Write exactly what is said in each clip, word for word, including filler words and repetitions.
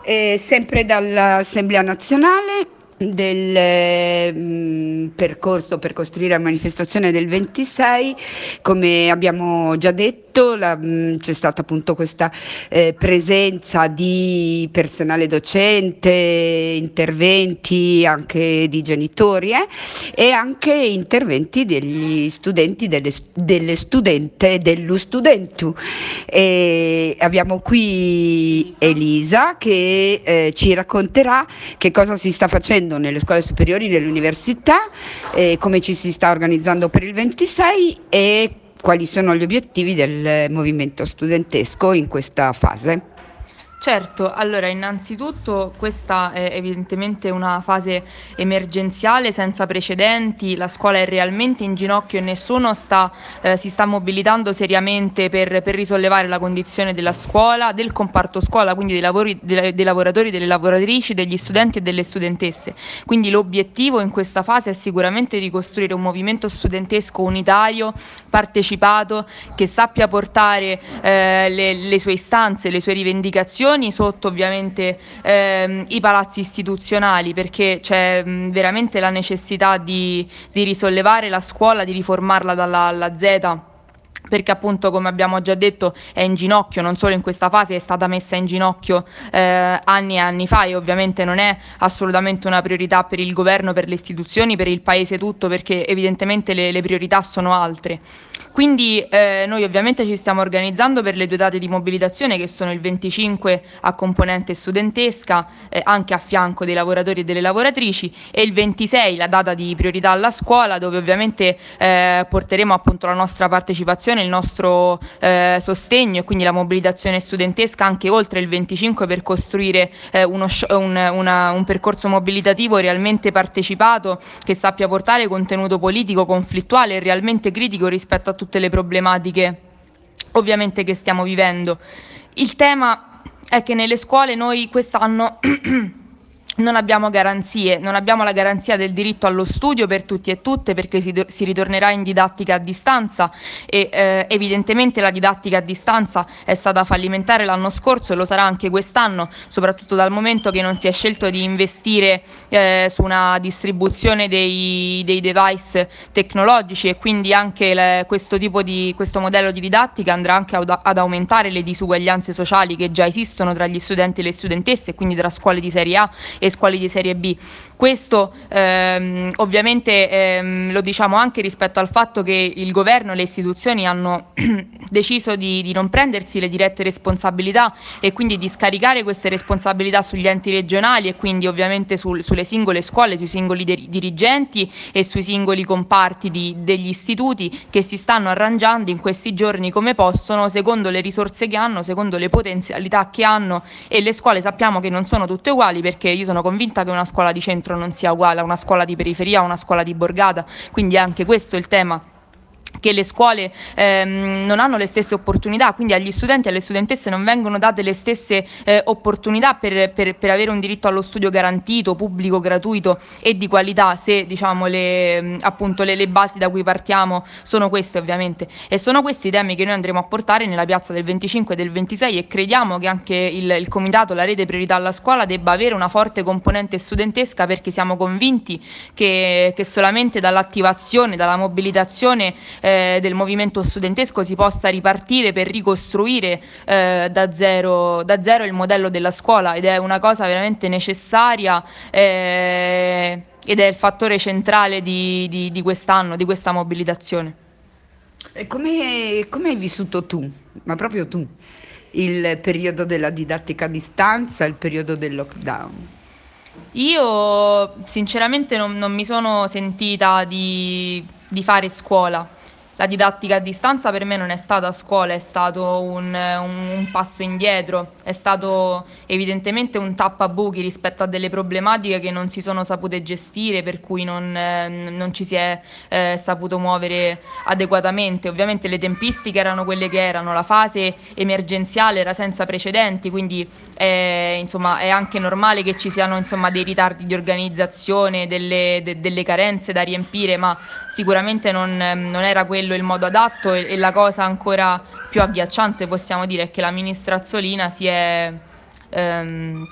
E sempre dall'Assemblea nazionale del mh, percorso per costruire la manifestazione del ventisei, come abbiamo già detto, la, mh, c'è stata appunto questa eh, presenza di personale docente, interventi anche di genitori eh, e anche interventi degli studenti, delle, delle studente, dello studentu. E abbiamo qui Elisa che eh, ci racconterà che cosa si sta facendo nelle scuole superiori, nelle università, eh, come ci si sta organizzando per il ventisei e quali sono gli obiettivi del movimento studentesco in questa fase. Certo, allora innanzitutto questa è evidentemente una fase emergenziale senza precedenti, la scuola è realmente in ginocchio e nessuno sta, eh, si sta mobilitando seriamente per, per risollevare la condizione della scuola, del comparto scuola, quindi dei, lavori, dei, dei lavoratori, delle lavoratrici, degli studenti e delle studentesse. Quindi l'obiettivo in questa fase è sicuramente di costruire un movimento studentesco unitario, partecipato, che sappia portare eh, le, le sue istanze, le sue rivendicazioni sotto ovviamente ehm, i palazzi istituzionali, perché c'è mh, veramente la necessità di, di risollevare la scuola, di riformarla dalla A alla Z, perché appunto, come abbiamo già detto, è in ginocchio, non solo in questa fase, è stata messa in ginocchio eh, anni e anni fa, e ovviamente non è assolutamente una priorità per il governo, per le istituzioni, per il paese tutto, perché evidentemente le, le priorità sono altre. Quindi eh, noi ovviamente ci stiamo organizzando per le due date di mobilitazione, che sono il venticinque a componente studentesca, eh, anche a fianco dei lavoratori e delle lavoratrici, e il ventisei, la data di priorità alla scuola, dove ovviamente eh, porteremo appunto la nostra partecipazione, il nostro eh, sostegno, e quindi la mobilitazione studentesca anche oltre il venticinque, per costruire eh, uno, un, una, un percorso mobilitativo realmente partecipato, che sappia portare contenuto politico conflittuale e realmente critico rispetto a tutte le problematiche ovviamente che stiamo vivendo. Il tema è che nelle scuole noi quest'anno non abbiamo garanzie, non abbiamo la garanzia del diritto allo studio per tutti e tutte, perché si, si ritornerà in didattica a distanza e eh, evidentemente la didattica a distanza è stata fallimentare l'anno scorso e lo sarà anche quest'anno, soprattutto dal momento che non si è scelto di investire eh, su una distribuzione dei, dei device tecnologici, e quindi anche le, questo tipo di questo modello di didattica andrà anche ad, ad aumentare le disuguaglianze sociali che già esistono tra gli studenti e le studentesse, e quindi tra scuole di serie A e scuole di serie B. Questo ehm, ovviamente ehm, lo diciamo anche rispetto al fatto che il governo e le istituzioni hanno deciso di, di non prendersi le dirette responsabilità, e quindi di scaricare queste responsabilità sugli enti regionali, e quindi ovviamente sul, sulle singole scuole, sui singoli de- dirigenti e sui singoli comparti di, degli istituti, che si stanno arrangiando in questi giorni come possono, secondo le risorse che hanno, secondo le potenzialità che hanno, e le scuole sappiamo che non sono tutte uguali, perché io sono convinta che una scuola di centro non sia uguale a una scuola di periferia, a una scuola di borgata, quindi è anche questo il tema, che le scuole ehm, non hanno le stesse opportunità, quindi agli studenti e alle studentesse non vengono date le stesse eh, opportunità per, per, per avere un diritto allo studio garantito, pubblico, gratuito e di qualità, se diciamo le, appunto le, le basi da cui partiamo sono queste ovviamente, e sono questi i temi che noi andremo a portare nella piazza del venticinque e del ventisei, e crediamo che anche il, il comitato, la rete priorità alla scuola, debba avere una forte componente studentesca, perché siamo convinti che, che solamente dall'attivazione, dalla mobilitazione Eh, del movimento studentesco si possa ripartire per ricostruire eh, da, zero, da zero il modello della scuola, ed è una cosa veramente necessaria eh, ed è il fattore centrale di, di, di quest'anno, di questa mobilitazione. E come, come hai vissuto tu, ma proprio tu, il periodo della didattica a distanza, il periodo del lockdown? Io sinceramente non, non mi sono sentita di, di fare scuola. La didattica a distanza per me non è stata scuola, è stato un, un- un passo indietro, è stato evidentemente un tappabuchi rispetto a delle problematiche che non si sono sapute gestire, per cui non, eh, non ci si è eh, saputo muovere adeguatamente. Ovviamente le tempistiche erano quelle che erano, la fase emergenziale era senza precedenti, quindi eh, insomma, è anche normale che ci siano insomma, dei ritardi di organizzazione, delle, de- delle carenze da riempire, ma sicuramente non, ehm, non era quello il modo adatto, e, e la cosa ancora più agghiacciante possiamo dire è che la ministra Azzolina si è, ehm,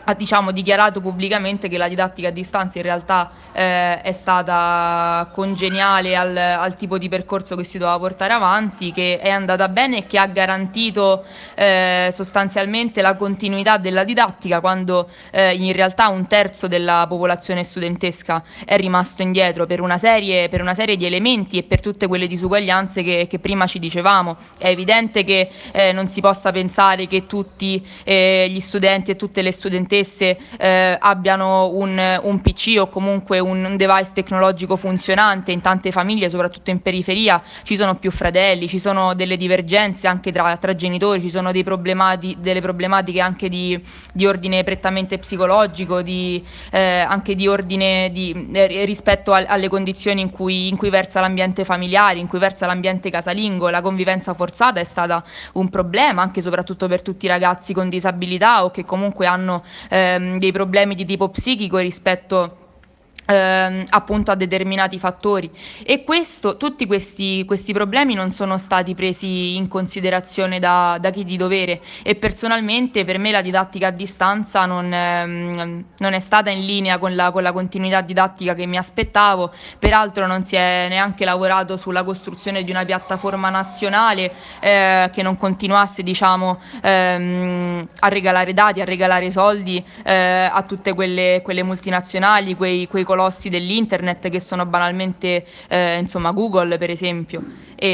ha diciamo, dichiarato pubblicamente che la didattica a distanza in realtà eh, è stata congeniale al, al tipo di percorso che si doveva portare avanti, che è andata bene e che ha garantito eh, sostanzialmente la continuità della didattica, quando eh, in realtà un terzo della popolazione studentesca è rimasto indietro per una serie, per una serie di elementi e per tutte quelle disuguaglianze che, che prima ci dicevamo. È evidente che eh, non si possa pensare che tutti eh, gli studenti e tutte le studentesse eh, abbiano un, un P C o comunque un, un device tecnologico funzionante. In tante famiglie, soprattutto in periferia, ci sono più fratelli, ci sono delle divergenze anche tra, tra genitori, ci sono dei problemati, delle problematiche anche di, di ordine prettamente psicologico, di, eh, anche di ordine di, eh, rispetto a, alle condizioni in cui, in cui versa l'ambiente familiare, in cui versa l'ambiente casalingo. La convivenza forzata è stata un problema anche e soprattutto per tutti i ragazzi con disabilità o che comunque hanno ehm, dei problemi di tipo psichico rispetto Ehm, appunto a determinati fattori, e questo, tutti questi, questi problemi non sono stati presi in considerazione da, da chi di dovere, e personalmente per me la didattica a distanza non, ehm, non è stata in linea con la, con la continuità didattica che mi aspettavo. Peraltro non si è neanche lavorato sulla costruzione di una piattaforma nazionale eh, che non continuasse diciamo ehm, a regalare dati, a regalare soldi eh, a tutte quelle, quelle multinazionali, quei, quei colossi dell'internet che sono banalmente eh, insomma Google per esempio.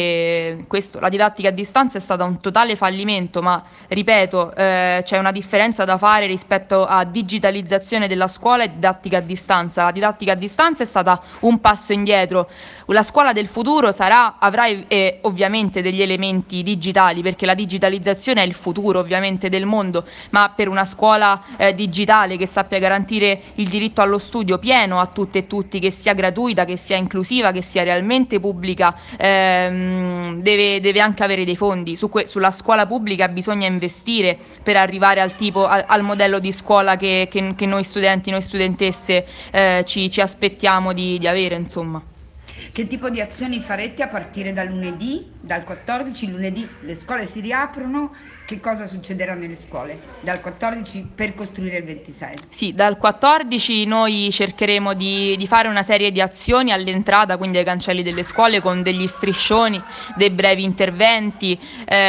E questo, la didattica a distanza è stata un totale fallimento, ma ripeto eh, c'è una differenza da fare rispetto a digitalizzazione della scuola e didattica a distanza. La didattica a distanza è stata un passo indietro, la scuola del futuro sarà, avrà eh, ovviamente degli elementi digitali, perché la digitalizzazione è il futuro ovviamente del mondo, ma per una scuola eh, digitale che sappia garantire il diritto allo studio pieno a tutte e tutti, che sia gratuita, che sia inclusiva, che sia realmente pubblica, ehm, deve, deve anche avere dei fondi. Su que- sulla scuola pubblica bisogna investire per arrivare al, tipo, al, al modello di scuola che, che, che noi studenti, noi studentesse eh, ci, ci aspettiamo di, di avere, insomma. Che tipo di azioni farete a partire da lunedì, dal quattordici? Lunedì le scuole si riaprono, che cosa succederà nelle scuole dal quattordici per costruire il ventisei? Sì, dal quattordici noi cercheremo di, di fare una serie di azioni all'entrata, quindi ai cancelli delle scuole, con degli striscioni, dei brevi interventi,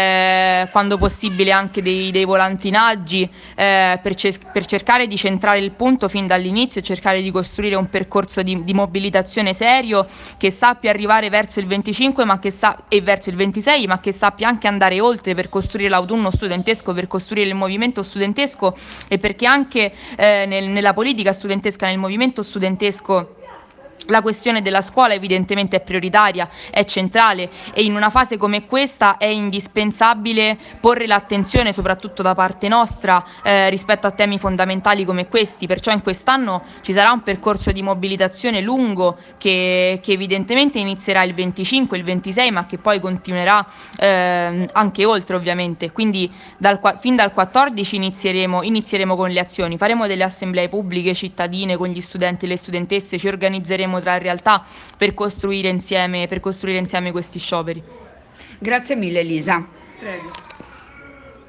eh, quando possibile anche dei, dei volantinaggi, eh, per, ce- per cercare di centrare il punto fin dall'inizio e cercare di costruire un percorso di, di mobilitazione serio che sappia arrivare verso il venticinque ma che sa- e verso il ventisei, ma che sappia anche andare oltre per costruire l'autunno studentesco, per costruire il movimento studentesco, e perché anche eh, nel, nella politica studentesca, nel movimento studentesco, la questione della scuola evidentemente è prioritaria, è centrale, e in una fase come questa è indispensabile porre l'attenzione soprattutto da parte nostra eh, rispetto a temi fondamentali come questi. Perciò in quest'anno ci sarà un percorso di mobilitazione lungo che, che evidentemente inizierà il venticinque, il ventisei, ma che poi continuerà eh, anche oltre ovviamente. Quindi dal, fin dal quattordici inizieremo, inizieremo con le azioni, faremo delle assemblee pubbliche cittadine con gli studenti e le studentesse, ci organizzeremo tra realtà per costruire insieme, per costruire insieme questi scioperi. Grazie mille Elisa. Prego.